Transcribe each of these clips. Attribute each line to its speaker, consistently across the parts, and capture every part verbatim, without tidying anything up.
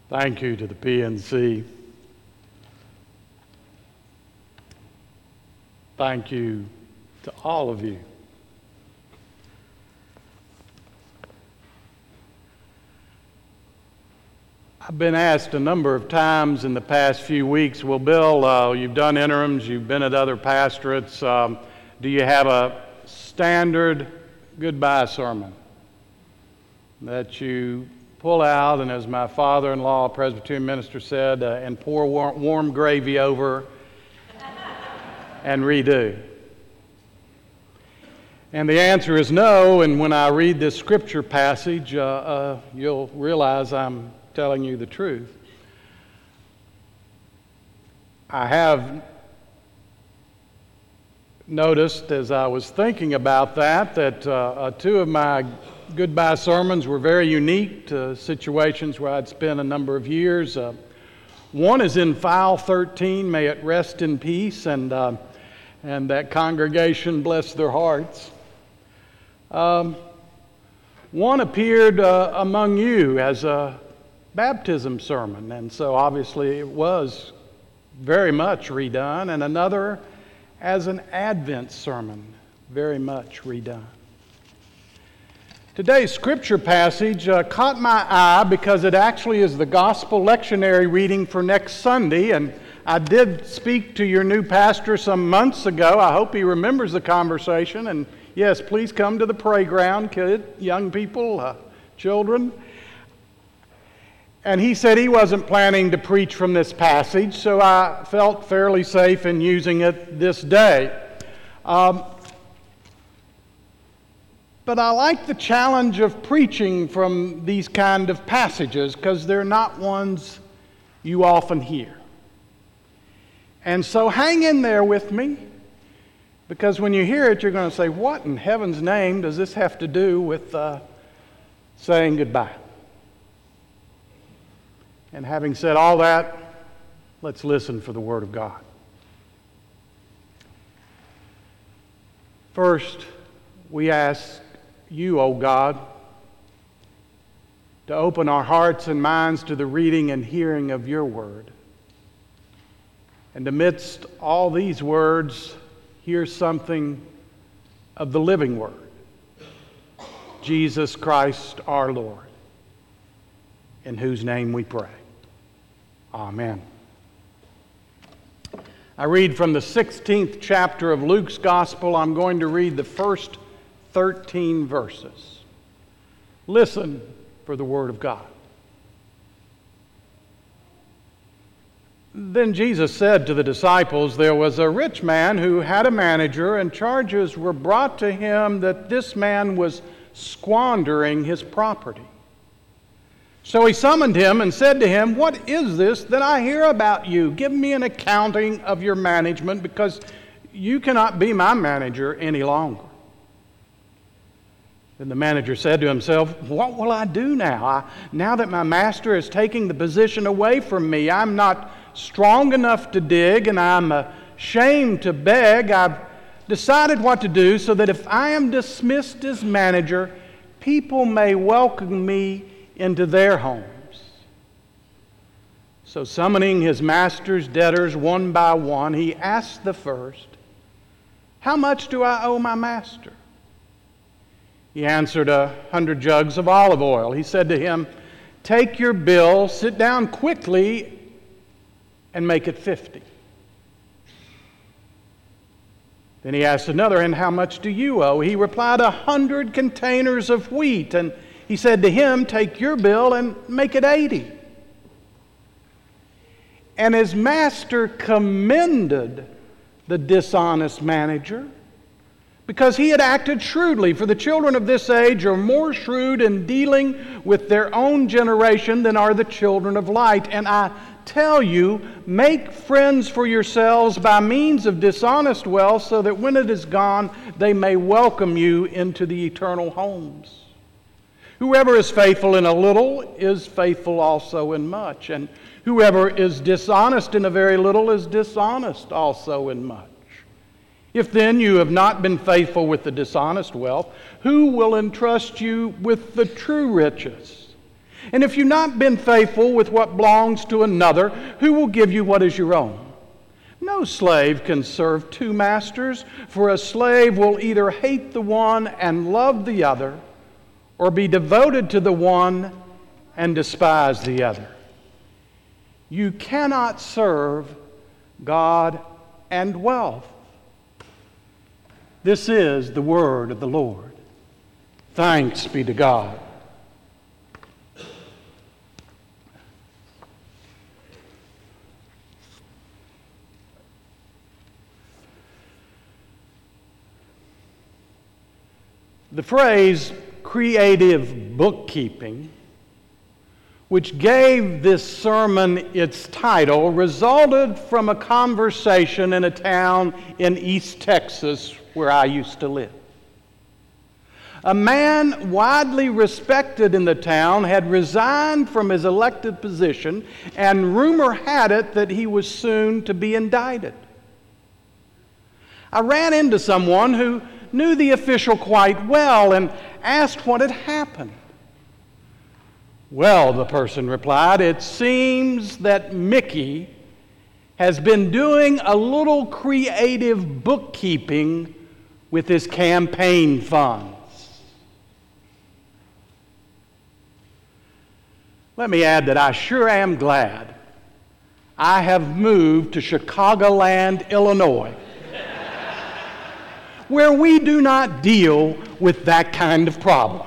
Speaker 1: Thank you to the P N C. Thank you to all of you. I've been asked a number of times in the past few weeks, well, Bill, uh, you've done interims, you've been at other pastorates. Um, do you have a standard goodbye sermon that you pull out, and as my father-in-law, a Presbyterian minister, said, uh, and pour warm, warm gravy over and redo? And the answer is no, and when I read this scripture passage, uh, uh, you'll realize I'm telling you the truth. I have noticed as I was thinking about that, that uh, uh, two of my goodbye sermons were very unique to situations where I'd spent a number of years. Uh, one is in file thirteen, may it rest in peace, and, uh, and that congregation bless their hearts. Um, one appeared uh, among you as a baptism sermon, and so obviously it was very much redone, and another as an Advent sermon, very much redone. Today's scripture passage uh, caught my eye because it actually is the gospel lectionary reading for next Sunday, and I did speak to your new pastor some months ago. I hope he remembers the conversation, and yes, please come to the playground, kid, young people, uh, children. And he said he wasn't planning to preach from this passage, so I felt fairly safe in using it this day. Um, but I like the challenge of preaching from these kind of passages because they're not ones you often hear. And so hang in there with me, because when you hear it, you're going to say, what in heaven's name does this have to do with uh, saying goodbye? And having said all that, let's listen for the Word of God. First, we ask you, O God, to open our hearts and minds to the reading and hearing of your Word. And amidst all these words, hear something of the living Word, Jesus Christ our Lord, in whose name we pray. Amen. I read from the sixteenth chapter of Luke's Gospel. I'm going to read the first thirteen verses. Listen for the Word of God. Then Jesus said to the disciples, there was a rich man who had a manager, and charges were brought to him that this man was squandering his property. So he summoned him and said to him, what is this that I hear about you? Give me an accounting of your management, because you cannot be my manager any longer. Then the manager said to himself, what will I do now? I, now that my master is taking the position away from me, I'm not strong enough to dig, and I'm ashamed to beg. I've decided what to do so that if I am dismissed as manager, people may welcome me into their homes. So summoning his master's debtors one by one, he asked the first, how much do I owe my master? He answered, a hundred jugs of olive oil. He said to him, take your bill, sit down quickly, and make it fifty. Then he asked another, and how much do you owe? He replied, a hundred containers of wheat. And he said to him, take your bill and make it eighty. And his master commended the dishonest manager because he had acted shrewdly. For the children of this age are more shrewd in dealing with their own generation than are the children of light. And I tell you, make friends for yourselves by means of dishonest wealth, so that when it is gone, they may welcome you into the eternal homes. Whoever is faithful in a little is faithful also in much, and whoever is dishonest in a very little is dishonest also in much. If then you have not been faithful with the dishonest wealth, who will entrust you with the true riches? And if you've not been faithful with what belongs to another, who will give you what is your own? No slave can serve two masters, for a slave will either hate the one and love the other, or be devoted to the one and despise the other. You cannot serve God and wealth. This is the word of the Lord. Thanks be to God. The phrase creative bookkeeping, which gave this sermon its title, resulted from a conversation in a town in East Texas where I used to live. A man widely respected in the town had resigned from his elected position, and rumor had it that he was soon to be indicted. I ran into someone who knew the official quite well and asked what had happened. Well, the person replied, it seems that Mickey has been doing a little creative bookkeeping with his campaign funds. Let me add that I sure am glad I have moved to Chicagoland, Illinois, where we do not deal with that kind of problem.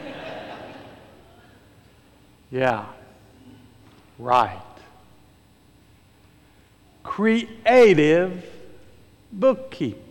Speaker 1: Yeah, right. Creative bookkeeping.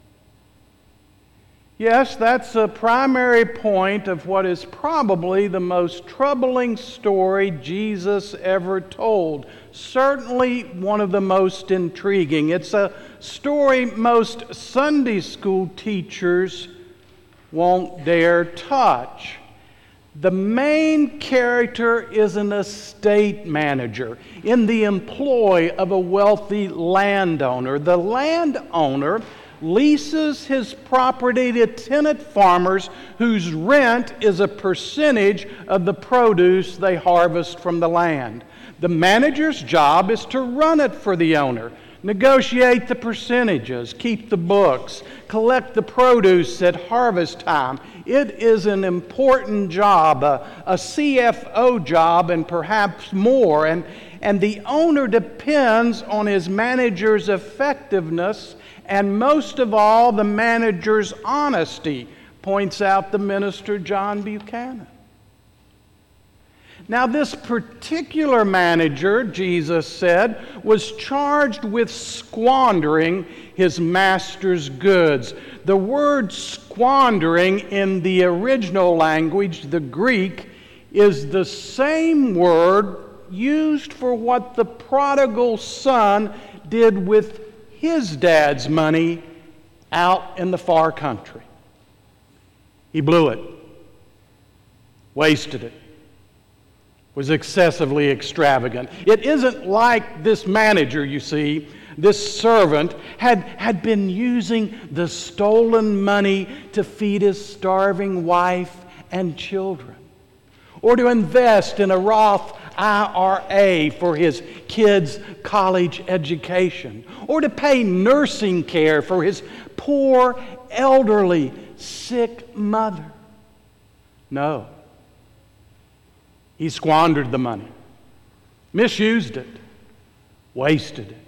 Speaker 1: Yes, that's a primary point of what is probably the most troubling story Jesus ever told. Certainly one of the most intriguing. It's a story most Sunday school teachers won't dare touch. The main character is an estate manager in the employ of a wealthy landowner. The landowner leases his property to tenant farmers whose rent is a percentage of the produce they harvest from the land. The manager's job is to run it for the owner, negotiate the percentages, keep the books, collect the produce at harvest time. It is an important job, a, a C F O job, and perhaps more. And, and the owner depends on his manager's effectiveness and most of all, the manager's honesty, points out the minister John Buchanan. Now, this particular manager, Jesus said, was charged with squandering his master's goods. The word squandering in the original language, the Greek, is the same word used for what the prodigal son did with his dad's money out in the far country. He blew it, wasted it, was excessively extravagant. It isn't like this manager, you see, this servant had, had been using the stolen money to feed his starving wife and children, or to invest in a Roth I R A for his kids' college education, or to pay nursing care for his poor, elderly, sick mother. No. He squandered the money, misused it, wasted it.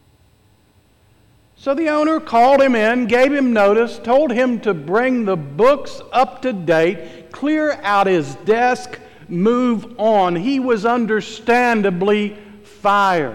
Speaker 1: So the owner called him in, gave him notice, told him to bring the books up to date, clear out his desk, move on. He was understandably fired.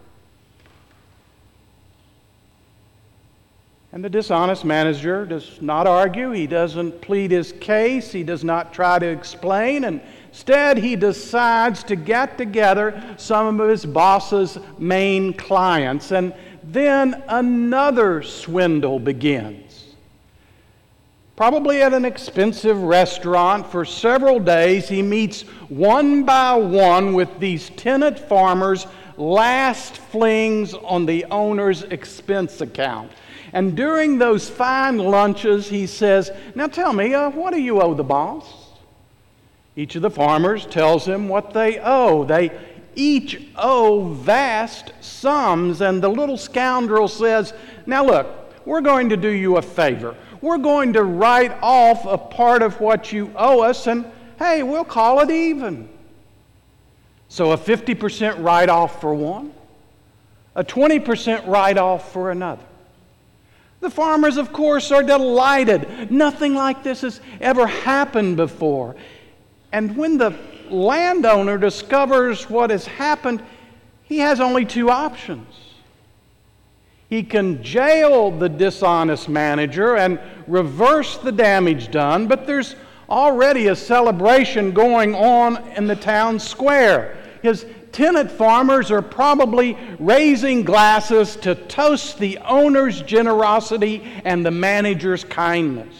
Speaker 1: And the dishonest manager does not argue. He doesn't plead his case. He does not try to explain. And instead, he decides to get together some of his boss's main clients. And then another swindle begins. Probably at an expensive restaurant for several days, he meets one by one with these tenant farmers' last flings on the owner's expense account. And during those fine lunches, he says, "Now tell me, uh, what do you owe the boss?" Each of the farmers tells him what they owe. They each owe vast sums, and the little scoundrel says, "Now look, we're going to do you a favor. We're going to write off a part of what you owe us, and hey, we'll call it even." So a fifty percent write-off for one, a twenty percent write-off for another. The farmers, of course, are delighted. Nothing like this has ever happened before. And when the landowner discovers what has happened, he has only two options. He can jail the dishonest manager and reverse the damage done, but there's already a celebration going on in the town square. His tenant farmers are probably raising glasses to toast the owner's generosity and the manager's kindness.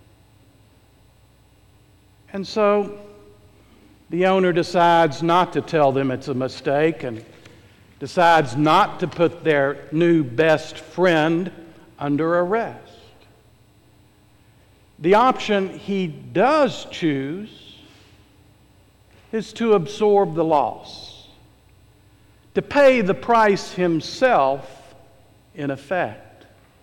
Speaker 1: And so the owner decides not to tell them it's a mistake and decides not to put their new best friend under arrest. The option he does choose is to absorb the loss, to pay the price himself, in effect,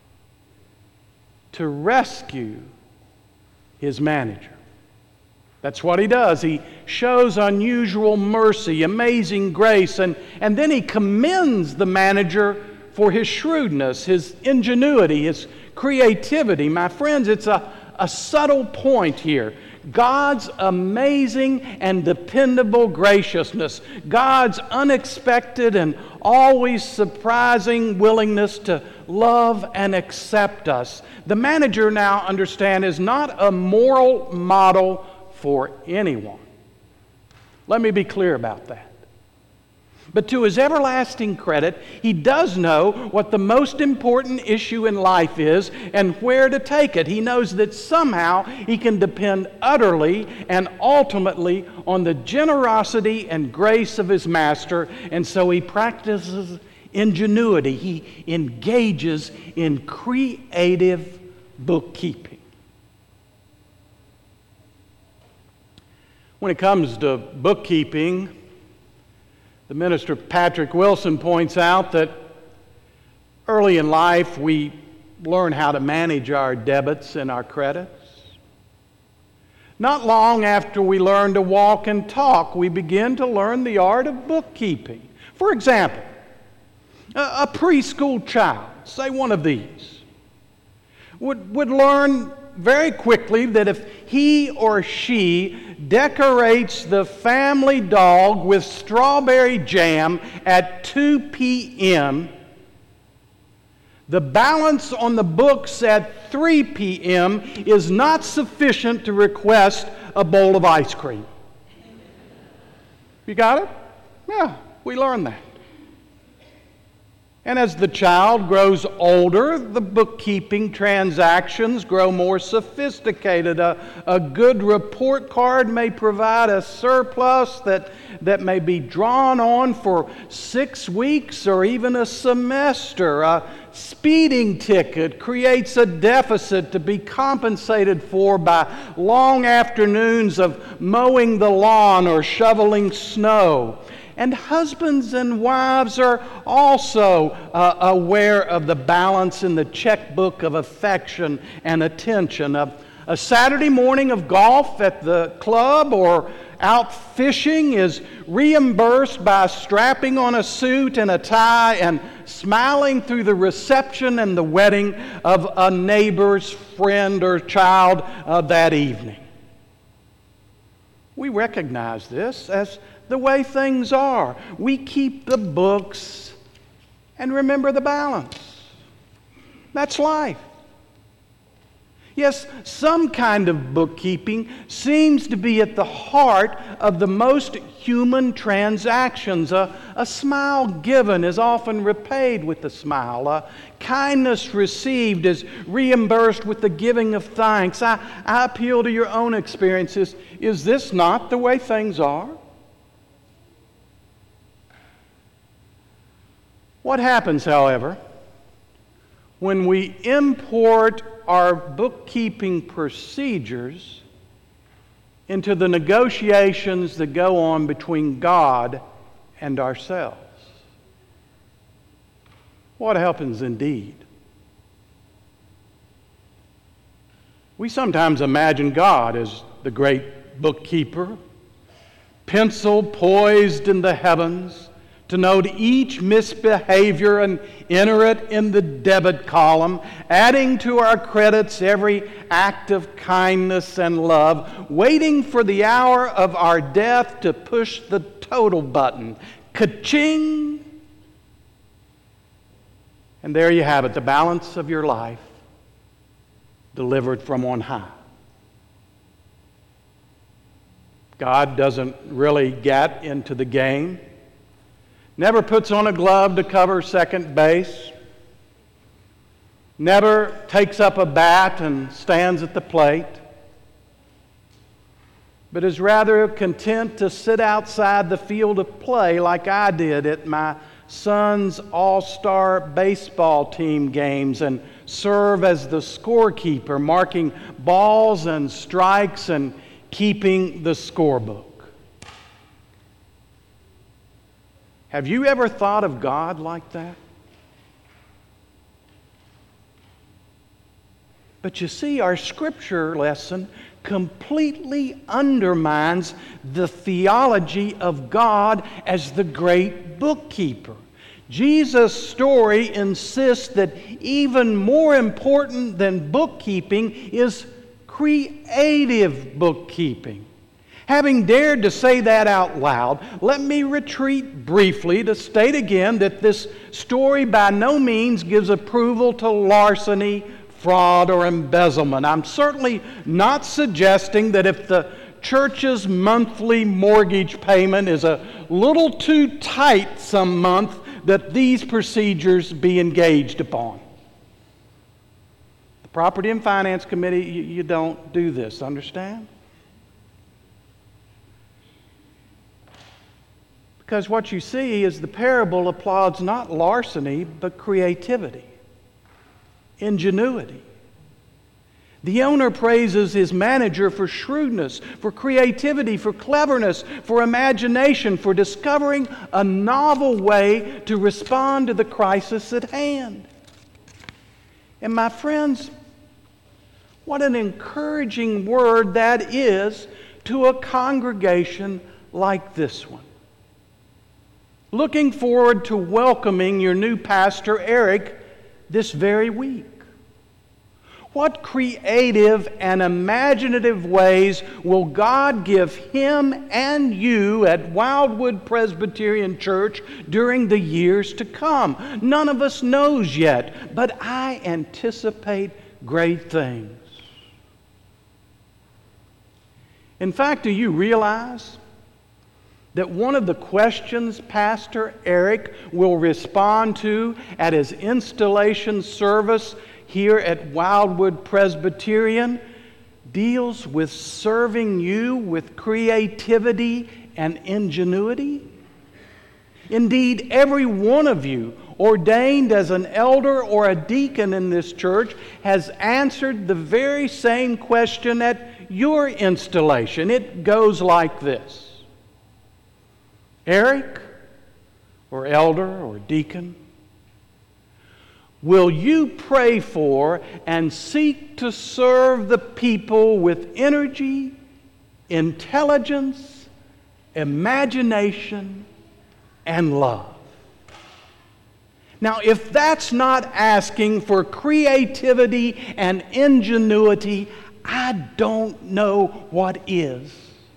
Speaker 1: to rescue his manager. That's what he does. He shows unusual mercy, amazing grace, and, and then he commends the manager for his shrewdness, his ingenuity, his creativity. My friends, it's a, a subtle point here. God's amazing and dependable graciousness, God's unexpected and always surprising willingness to love and accept us. The manager, now understand, is not a moral model for anyone. Let me be clear about that. But to his everlasting credit, he does know what the most important issue in life is and where to take it. He knows that somehow he can depend utterly and ultimately on the generosity and grace of his master, and so he practices ingenuity. He engages in creative bookkeeping. When it comes to bookkeeping, the minister Patrick Wilson points out that early in life we learn how to manage our debits and our credits. Not long after we learn to walk and talk, we begin to learn the art of bookkeeping. For example, a preschool child, say one of these, would, would learn very quickly that if he or she decorates the family dog with strawberry jam at two p.m., the balance on the books at three p.m. is not sufficient to request a bowl of ice cream. You got it? Yeah, we learned that. And as the child grows older, the bookkeeping transactions grow more sophisticated. A, a good report card may provide a surplus that, that may be drawn on for six weeks or even a semester. A speeding ticket creates a deficit to be compensated for by long afternoons of mowing the lawn or shoveling snow. And husbands and wives are also uh, aware of the balance in the checkbook of affection and attention. A, a Saturday morning of golf at the club or out fishing is reimbursed by strapping on a suit and a tie and smiling through the reception and the wedding of a neighbor's friend or child uh, that evening. We recognize this as the way things are. We keep the books and remember the balance. That's life. Yes, some kind of bookkeeping seems to be at the heart of the most human transactions. A, a smile given is often repaid with a smile. A kindness received is reimbursed with the giving of thanks. I, I appeal to your own experiences. Is this not the way things are? What happens, however, when we import our bookkeeping procedures into the negotiations that go on between God and ourselves. What happens indeed? We sometimes imagine God as the great bookkeeper, pencil poised in the heavens to note each misbehavior and enter it in the debit column, adding to our credits every act of kindness and love, waiting for the hour of our death to push the total button. Ka-ching! And there you have it, the balance of your life delivered from on high. God doesn't really get into the game, never puts on a glove to cover second base, never takes up a bat and stands at the plate, but is rather content to sit outside the field of play like I did at my son's all-star baseball team games and serve as the scorekeeper, marking balls and strikes and keeping the scorebook. Have you ever thought of God like that? But you see, our scripture lesson completely undermines the theology of God as the great bookkeeper. Jesus' story insists that even more important than bookkeeping is creative bookkeeping. Having dared to say that out loud, let me retreat briefly to state again that this story by no means gives approval to larceny, fraud, or embezzlement. I'm certainly not suggesting that if the church's monthly mortgage payment is a little too tight some month, that these procedures be engaged upon. The Property and Finance Committee, you, you don't do this, understand? Because what you see is the parable applauds not larceny, but creativity, ingenuity. The owner praises his manager for shrewdness, for creativity, for cleverness, for imagination, for discovering a novel way to respond to the crisis at hand. And my friends, what an encouraging word that is to a congregation like this one. Looking forward to welcoming your new pastor, Eric, this very week. What creative and imaginative ways will God give him and you at Wildwood Presbyterian Church during the years to come? None of us knows yet, but I anticipate great things. In fact, do you realize that one of the questions Pastor Eric will respond to at his installation service here at Wildwood Presbyterian deals with serving you with creativity and ingenuity? Indeed, every one of you ordained as an elder or a deacon in this church has answered the very same question at your installation. It goes like this: Eric, or elder, or deacon, will you pray for and seek to serve the people with energy, intelligence, imagination, and love? Now, if that's not asking for creativity and ingenuity, I don't know what is.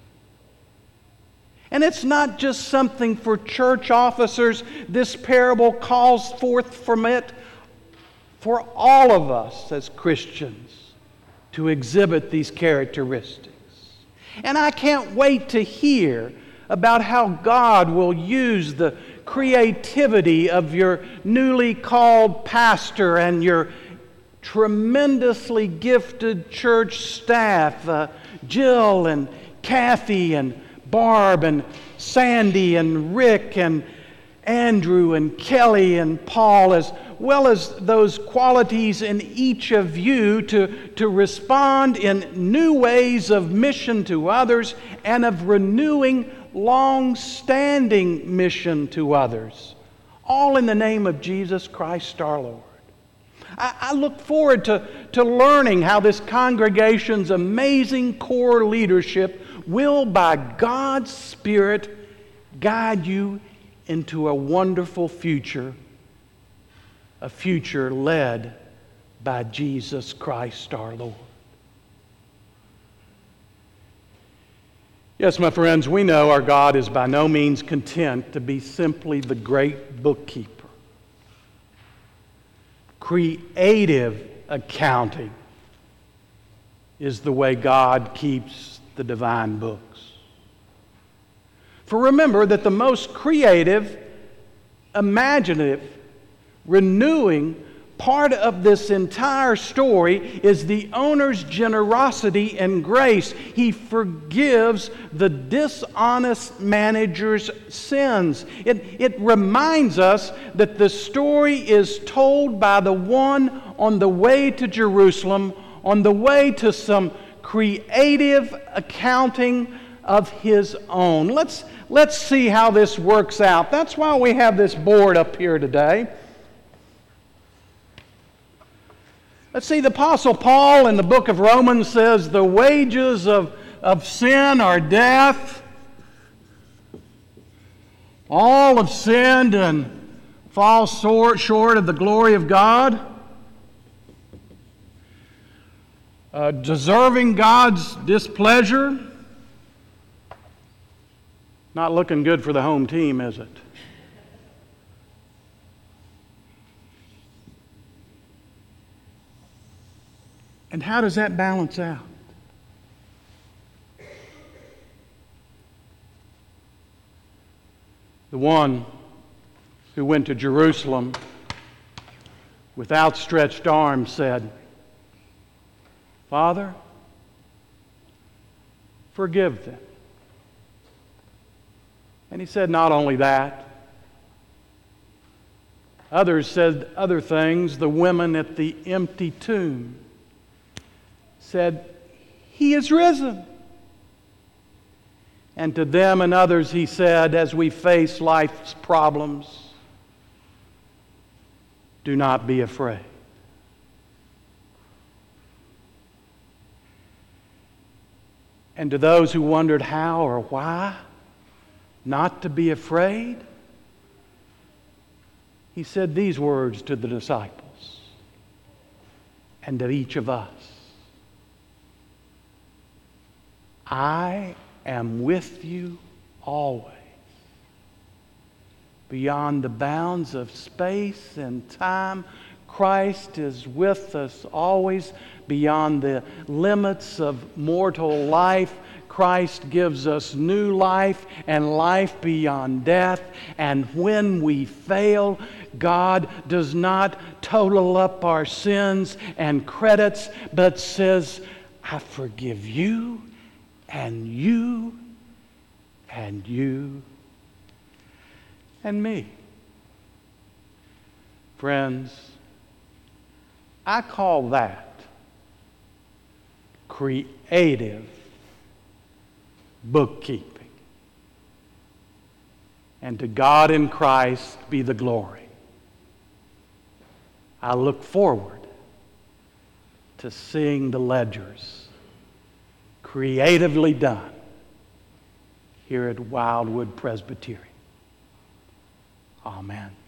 Speaker 1: And it's not just something for church officers. This parable calls forth from it for all of us as Christians to exhibit these characteristics. And I can't wait to hear about how God will use the creativity of your newly called pastor and your tremendously gifted church staff, uh, Jill and Kathy and Barb and Sandy and Rick and Andrew and Kelly and Paul, as well as those qualities in each of you to, to respond in new ways of mission to others and of renewing long-standing mission to others, all in the name of Jesus Christ our Lord. I, I look forward to, to learning how this congregation's amazing core leadership will, by God's Spirit, guide you into a wonderful future, a future led by Jesus Christ our Lord. Yes, my friends, we know our God is by no means content to be simply the great bookkeeper. Creative accounting is the way God keeps the divine books. For remember that the most creative, imaginative, renewing part of this entire story is the owner's generosity and grace. He forgives the dishonest manager's sins. It, it reminds us that the story is told by the one on the way to Jerusalem, on the way to some creative accounting of his own. Let's, let's see how this works out. That's why we have this board up here today. Let's see, the Apostle Paul in the book of Romans says the wages of, of sin are death. All have sinned and fall short, short of the glory of God. Uh, deserving God's displeasure. Not looking good for the home team, is it? And how does that balance out? The one who went to Jerusalem with outstretched arms said, "Father, forgive them." And he said not only that, others said other things. The women at the empty tomb said, "He is risen." And to them and others he said, as we face life's problems, do not be afraid. And to those who wondered how or why not to be afraid, he said these words to the disciples and to each of us: I am with you always, beyond the bounds of space and time. Christ is with us always, beyond the limits of mortal life. Christ gives us new life and life beyond death. And when we fail, God does not total up our sins and credits, but says, I forgive you and you and you and me. Friends, I call that creative bookkeeping. And to God in Christ be the glory. I look forward to seeing the ledgers creatively done here at Wildwood Presbyterian. Amen.